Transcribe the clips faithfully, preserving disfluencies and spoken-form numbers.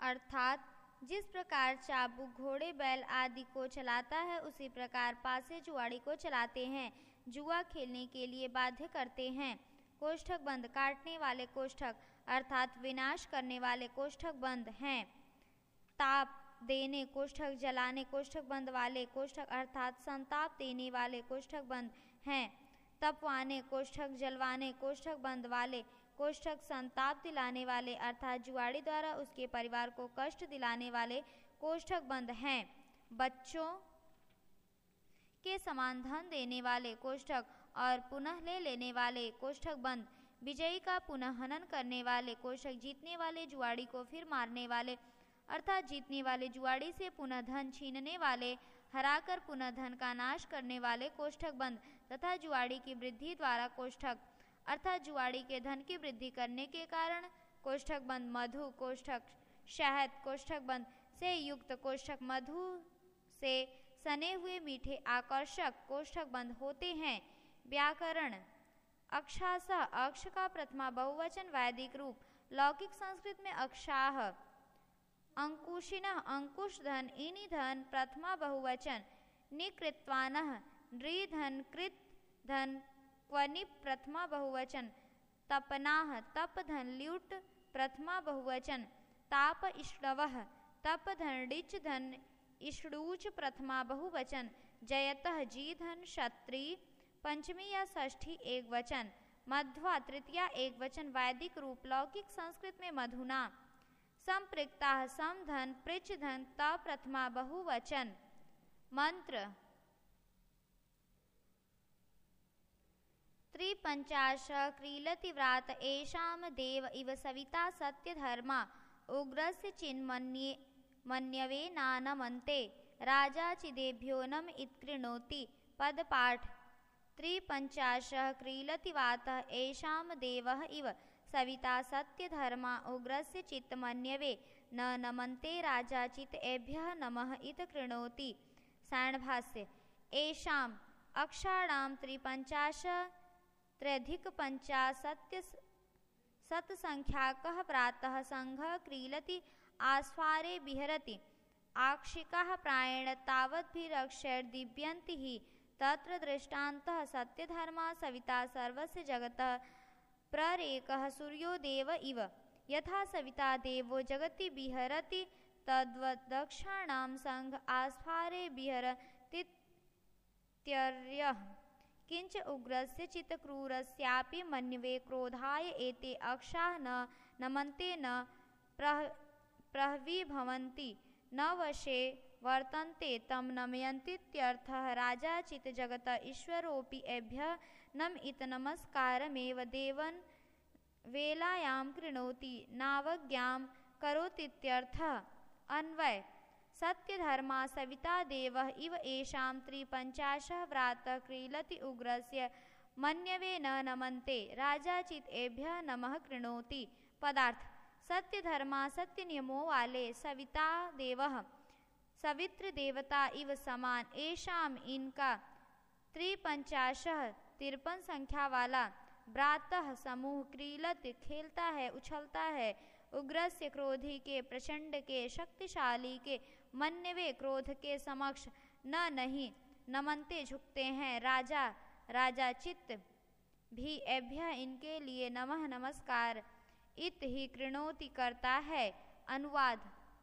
अर्थात जिस प्रकार चाबुक घोड़े बैल आदि को चलाता है उसी प्रकार पासे जुआड़ी को चलाते हैं, जुआ खेलने के लिए बाध्य करते हैं। कोष्ठक बंद काटने वाले कोष्ठक अर्थात विनाश करने वाले कोष्ठक बंद हैं। ताप देने कोष्ठक जलाने कोष्ठक बंद वाले कोष्ठक अर्थात संताप देने वाले कोष्ठक बंद हैं। तपवाने कोष्ठक जलवाने कोष्ठक बंद वाले कोष्ठक संताप दिलाने वाले अर्थात जुआड़ी द्वारा उसके परिवार को कष्ट दिलाने वाले कोष्ठक बंद हैं। बच्चों के समान धन देने वाले कोष्ठक और पुनः ले लेने वाले कोष्ठक बंद, विजयी का पुनः हनन करने वाले कोष्ठक, जीतने वाले जुआड़ी को फिर मारने वाले अर्थात जीतने वाले जुआड़ी से पुनः धन छीनने वाले, हराकर पुनः धन का नाश करने वाले कोष्ठक बंद तथा जुआड़ी की वृद्धि द्वारा कोष्ठक अर्थात जुआड़ी के धन की वृद्धि करने के कारण कोष्ठक बंद, मधु कोष्ठक शहद कोष्ठक बंद से युक्त कोष्ठक मधु से सने हुए मीठे आकर्षक कोष्ठक बंद होते हैं। व्याकरण अक्षासह अक्ष का प्रथमा बहुवचन वैदिक रूप, लौकिक संस्कृत में अक्षाह, अंकुशिनः अंकुश धन इनि धन प्रथमा बहुवचन, निकृत्वानः नृधन कृत धन क्वनि प्रथमा बहुवचन, तपनाः तप धन ल्युट प्रथमा बहुवचन, ताप इष्णवः तप धन ऋच धन इष्णुच प्रथमा बहुवचन, जयतः जी धन क्षत्रि पंचमी या षष्ठी एक वचन, मध्वा तृतीया एक वचन वैदिक रूप, लौकिक संस्कृत में मधुना, संपृक्ता समधन पृच धन त प्रथमा बहुवचन। मंत्र त्रिपंचाश क्रीलति व्रात एषाम देव इव सविता सत्यधर्मा उग्रस्य चिन्मन्ये मन्यवे नानमन्ते राजा चिदेभ्यो नम इत्कृणोति। पदपाठ त्रिपंचाश क्रीलति वातः एषाम देवः इव सविता सत्यधर्मा उग्रस्य चित्तमन्यवे न नमन्ते राजा चित एभ्यः नमः इत कृणोति। सायणभाष्य एषाम् अक्षाणां त्रिपंचाश त्र्यधिक पंचाशत्य सत्संख्याकः प्रातः संघः क्रीलति आस्वारे विहरति आक्षिकाः प्रायेण तावद्भिरक्षैर्दीप्यन्ति हि तत्र दृष्टान्तः सत्यधर्मा सविता सर्वस्य जगतः प्ररेकः सूर्यो देव इव। यथा सविता देवो जगति विहरति तद्वद्दक्षाणां संघ आस्फारे विहरतीत्यर्यः। किंच उग्रस्य चित्तक्रूरस्यापि मन्यवे क्रोधाय एते अक्षाः न नमन्ते न प्रह प्रह्वीभवन्ति न वशे वर्तन्ते तं नमयन्तीत्यर्थः। राजा चित जगत ईश्वरोऽपि एभ्यः नम इत नमस्कारमेव देवन् वेलायां कृणोति नावज्ञां करोतीत्यर्थः। अन्वय सत्यधर्मा सविता देवः इव एषां त्रिपंचाशः व्रातः क्रीलति उग्रस्य मन्यवे न नमन्ते राजा चित एभ्यः नमः कृणोति। पदार्थ सत्यधर्मा सत्य नियमों वाले सविता देवः सवित्र देवता इव समान एषाम इनका त्रिपंचाशः तिरपन संख्या वाला ब्रातः समूह क्रीलत खेलता है उछलता है उग्रस्य क्रोधी के प्रचंड के शक्तिशाली के मन्यवे क्रोध के समक्ष न नहीं नमनते झुकते हैं राजा राजा चित्त भी एभ्य इनके लिए नमः नमस्कार इत ही कृणोति करता है। अनुवाद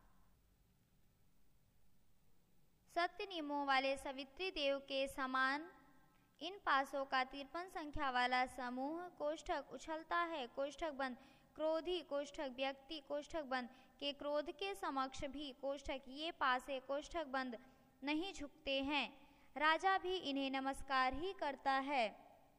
सत्य नियमों वाले सवित्री देव के समान इन पासों का तिरपन संख्या वाला समूह कोष्ठक उछलता है कोष्ठक बंद क्रोधी कोष्ठक व्यक्ति कोष्ठक बंद के क्रोध के समक्ष भी कोष्ठक ये पासे कोष्ठक बंद नहीं झुकते हैं। राजा भी इन्हें नमस्कार ही करता है।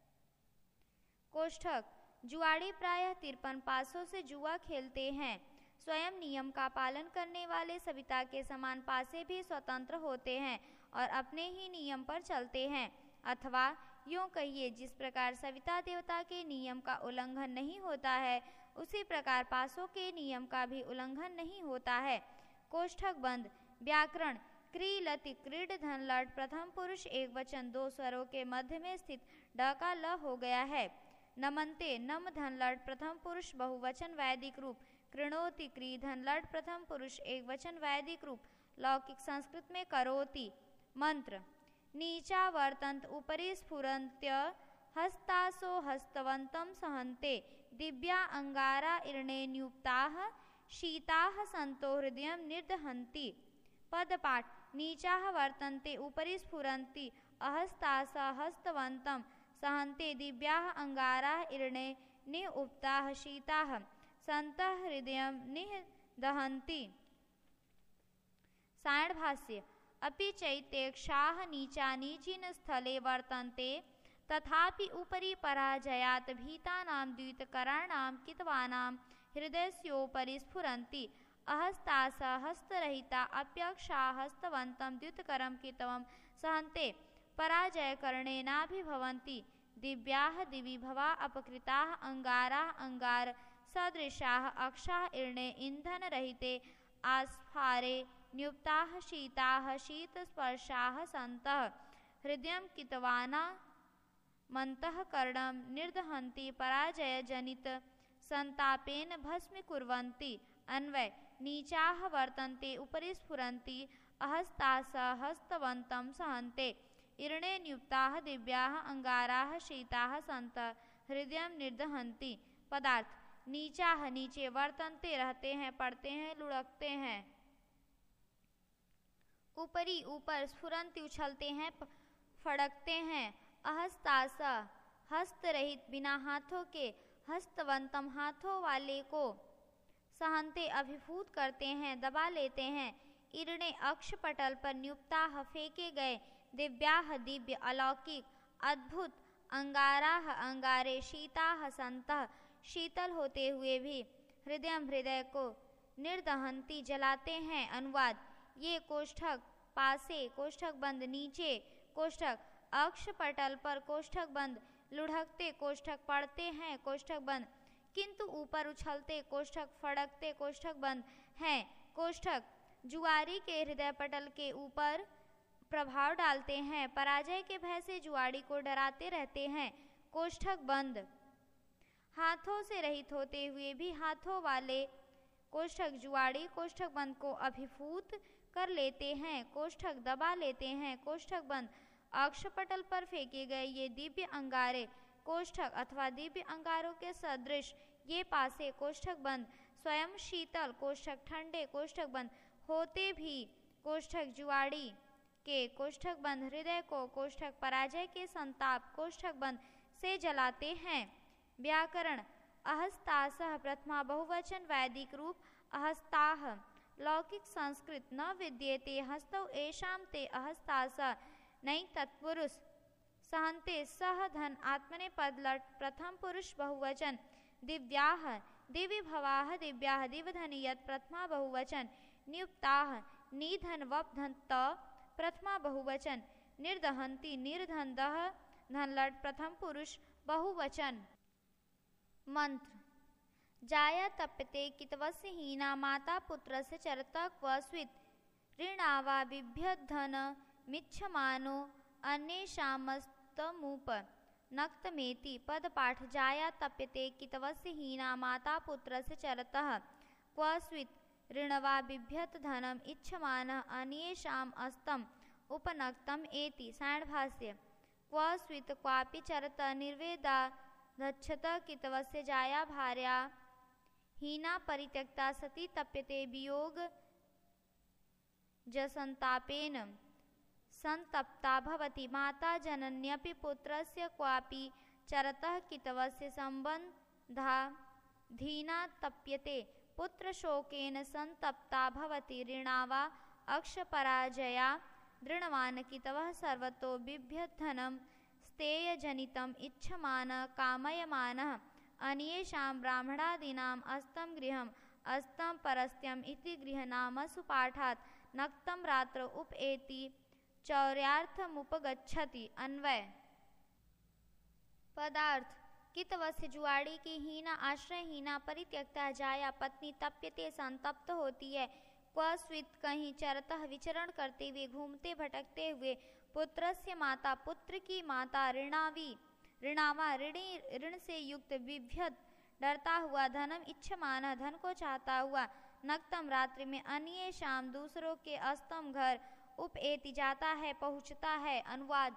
कोष्ठक जुआड़ी प्रायः तिरपन पासों से जुआ खेलते हैं। स्वयं नियम का पालन करने वाले सविता के समान पासे भी स्वतंत्र होते हैं और अपने ही नियम पर चलते हैं। अथवा यूँ कहिए जिस प्रकार सविता देवता के नियम का उल्लंघन नहीं होता है उसी प्रकार पासों के नियम का भी उल्लंघन नहीं होता है। कोष्ठक बंद व्याकरण क्रीलति क्रीड धन लट प्रथम पुरुष एक वचन दो स्वरों के मध्य में स्थित ड का ल हो गया है। नमन्ते नम धन लट प्रथम पुरुष बहुवचन वैदिक रूप कृणोति क्री धन लट प्रथम पुरुष एक वचन वैदिक रूप लौकिक संस्कृत में करोति। मंत्र नीचा वर्तन्त उपरि स्फुरन्त्य हस्तासो हस्तवन्तं सहन्ते दिव्या अंगारा इरणे न्युक्ताः शीताः संतो हृदयं निर्दहन्ति। पदपाठ नीचाः वर्तन्ते उपरि स्फुरन्ति अहस्तासः हस्तवन्तं सहन्ते दिव्याः अंगाराः इरणे निउक्ताः शीताः सन्तः हृदयं निदहन्ति। सायण भाष्य अपि चैत्यक्षाः नीचा नीचीन स्थले वर्तन्ते तथापि उपरि पराजयात् भीतानां द्वितकराणां कितवानां हृदयस्योपरि स्फुरन्ति अहस्तासः हस्तरहिता अप्यक्षाः हस्तवन्तं द्युतकरं कितवं सहन्ते पराजयकरणेनाभिभवन्ति। दिव्याः दिवि भवा अपकृताः अंगाराः अंगार सदृशाः अक्षाः इरणे ईन्धनरहिते आस्फारे न्युक्ताः शीताः शीतस्पर्शाः सन्तः हृदयं कितवाना मन्तःकरणं निर्दहन्ति पराजयजनित संतापेन भस्मीकुर्वन्ति। अन्वय नीचाः वर्तन्ते उपरि स्फुरन्ति अहस्तासः हस्तवन्तं सहन्ते इरणे न्युक्ताः दिव्याः अंगाराः शीताः सन्तः हृदयं निर्दहन्ति। पदार्थ नीचाः नीचे वर्तन्ते रहते हैं पढ़ते हैं लुढ़कते हैं। ऊपरी ऊपर स्फुरन्ति उछलते हैं फड़कते हैं। अहस्तासा हस्त रहित बिना हाथों के हस्तवंतम हाथों वाले को सहन्ते अभिभूत करते हैं दबा लेते हैं। इरणे अक्ष पटल पर न्युक्ताः फेंके गए दिव्याः दिव्य अलौकिक अद्भुत अंगाराः अंगारे शीताः सन्तः शीतल होते हुए भी हृदय हृदय को निर्दहन्ति जलाते हैं। अनुवाद ये कोष्ठक पासे कोष्ठक बंद नीचे कोष्ठक अक्ष पटल पर कोष्ठक बंद लुढ़कते कोष्ठक पढ़ते हैं कोष्ठक बंद किंतु ऊपर उछलते कोष्ठक फड़कते कोष्ठक बंद हैं। कोष्ठक जुआरी के हृदय पटल के ऊपर प्रभाव डालते हैं पराजय के भय से जुआरी को डराते रहते हैं। कोष्ठक बंद हाथों से रहित होते हुए भी हाथों वाले कोष्ठक जुआड़ी कोष्ठक बंद को अभिभूत कर लेते हैं कोष्ठक दबा लेते हैं। कोष्ठक बंद अक्षपटल पर फेंके गए ये दिव्य अंगारे कोष्ठक अथवा दिव्य अंगारों के सदृश ये पासे कोष्ठक बंद स्वयं शीतल कोष्ठक ठंडे कोष्ठक बंद होते भी कोष्ठक जुआड़ी के कोष्ठक बंद हृदय को कोष्ठक पराजय के संताप कोष्ठक बंद से जलाते हैं। व्याकरण अहस्तासः प्रथमा बहुवचन वैदिक रूप अहस्ताः लौकिक संस्कृत न विद्येते हस्तौ एषां ते अहस्तासः नई तत्पुरुष सहन्ते सह धन आत्मने पद लट प्रथम पुरुष बहुवचन दिव्याः दिव्य भवाः दिव्याः दिवधनि यत् प्रथमा बहुवचन नियुक्ताः निधन वपधन्त प्रथमा बहुवचन निर्दहन्ति निर्धन्दः धनलट प्रथम पुरुष बहुवचन। मंत्र जाया तप्यते कितवस्य हीना माता पुत्रस्य चरतः क्व स्वित् ऋणावा बिभ्यद्धन मिच्छमानो अन्येषामस्तमुप नक्तमेति। पदपाठ जाया तप्यते कितवस्य हीना माता पुत्रस्य चरतः क्व स्वित् ऋणवा बिभ्यत धनम इच्छमानः अन्येषाम् अस्तम उपनक्तम एति। सायण भाष्य क्व स्वित् क्वापि चरत निर्वेदा गच्छत कितवस्य जाया भार्या हीना परित्यक्ता सती तप्यते वियोग जसंतापेन संतप्ता भवति माता जनन्यपि पुत्रस्य क्वापि चरतः कितवस्य संबंधा धीना तप्यते पुत्र शोकेन संतप्ता भवति ऋणावा अक्षपराजया दृढवान् कितवः सर्वतो बिभ्यद्धनं स्तेयजनितम् इच्छमानः कामयमानः अन्येषां ब्राह्मणादीनाम् अस्तं गृहम् अस्तं परस्त्यम् इति गृहनामसु पाठात् नक्तं रात्र उपेति चौर्यार्थमुपगच्छति। अन्वय पदार्थ कितवस्य जुआड़ी की हीना आश्रयहीना परित्यक्ता जाया पत्नी तप्यते संतप्त होती है। क्वस्वित् कहीं चरतः विचरण करते हुए घूमते भटकते हुए पुत्रस्य माता पुत्र की माता ऋणावी ऋणावा ऋणी ऋण से युक्त विभ्यत डरता हुआ, धनम इच्छमानः धन को चाहता हुआ, नक्तम रात्रि में, अन्ये शाम दूसरों के, अस्तम घर, उपएति जाता है, पहुँचता है। अनुवाद।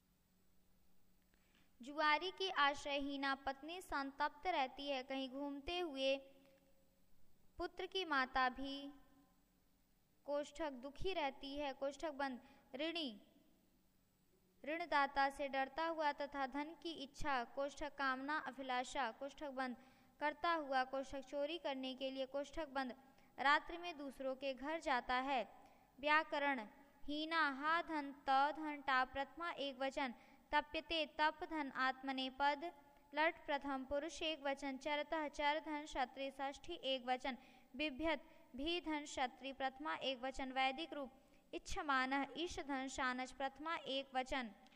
जुआरी की आश्रयहीना पत्नी संतप्त रहती है। कहीं घूमते हुए पुत्र की माता भी कोष्ठक दुखी रहती है। कोष्ठक बंद। ऋणी ऋणदाता से डरता हुआ तथा धन की इच्छा, कोष्ठक कामना अभिलाषा, कोष्ठक बंद, करता हुआ, कोष्ठक चोरी करने के लिए, कोष्ठक बंद, रात्रि में दूसरों के घर जाता है। व्याकरण। हीना हा धन त धन टा प्रथमा एक वचन, तप्यते तप धन आत्मने पद, लट प्रथम पुरुष एक वचन, चरतः चर धन क्षत्रि षष्ठी एक वचन, बिभ्यत भी धन क्षत्रि प्रथमा एक वचन। वैदिक रूप। इच्छमानः ईश धन शानच प्रथमा एक वचन।